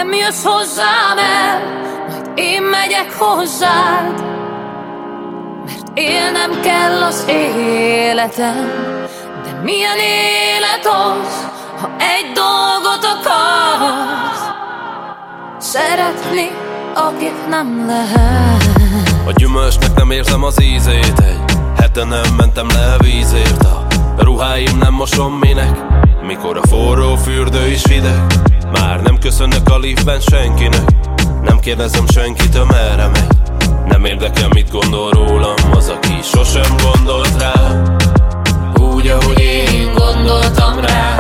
nem jössz hozzám el, majd én megyek hozzád, mert élnem kell az életem. De milyen élet az, ha egy dolgot akarsz, szeretni, akit nem lehet. A gyümölcsnek nem érzem az ízét, egy hete nem mentem le vízért. A ruháim nem mosom minek, mikor a forró fürdő is hideg. Már nem köszönök a liftben senkinek, nem kérdezem senkitől merre megy. Nem érdekel mit gondol rólam az, aki sosem gondolt rá, úgy ahogy én gondoltam rá,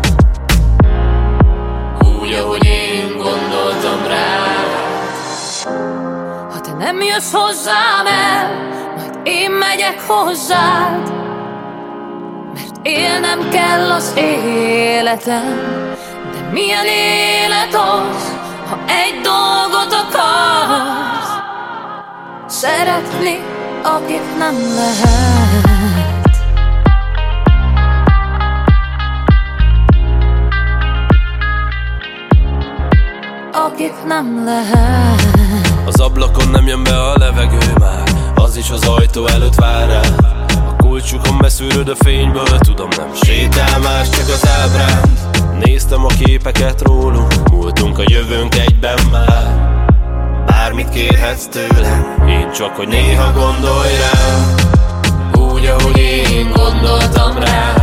úgy ahogy én gondoltam rá. Ha te nem jössz hozzám el, majd én megyek hozzád, mert élnem kell az életem. De milyen élet az, ha egy dolgot akarsz, szeretni, akit nem lehet. Akit nem lehet. Az ablakon nem jön be a levegő már, az is az ajtó előtt vár rá. A kulcsukon beszűröd a fényből, tudom nem sétál más, csak az ábránd. Néztem a képeket rólunk, múltunk a jövőnk egyben már. Bármit kérhetsz tőlem, én csak hogy néha gondolj rám, úgy ahogy én gondoltam rá,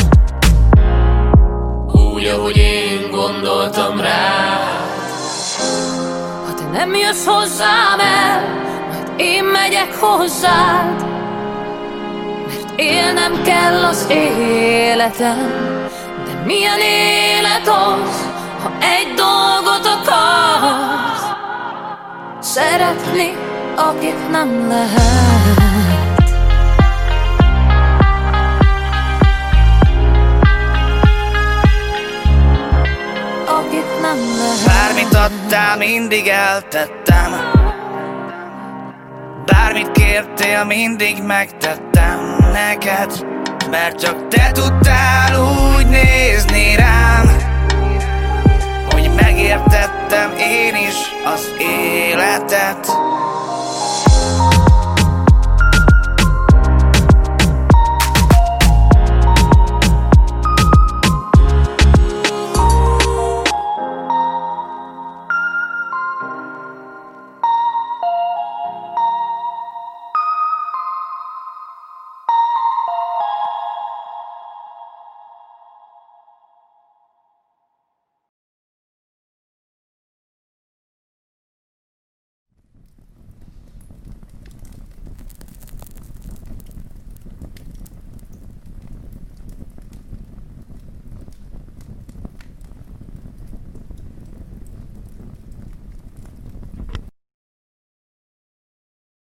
úgy ahogy én gondoltam rá. Ha te nem jössz hozzám el, majd én megyek hozzád, mert élnem kell az életem. De milyen élet az, ha egy dolgot akarsz, szeretni, akit nem lehet. Akit nem lehet. Bármit adtál, mindig eltettem. Bármit kértél, mindig megtettem neked, mert csak te tudtál úgy nézni rám, hogy megértettem én is az életet.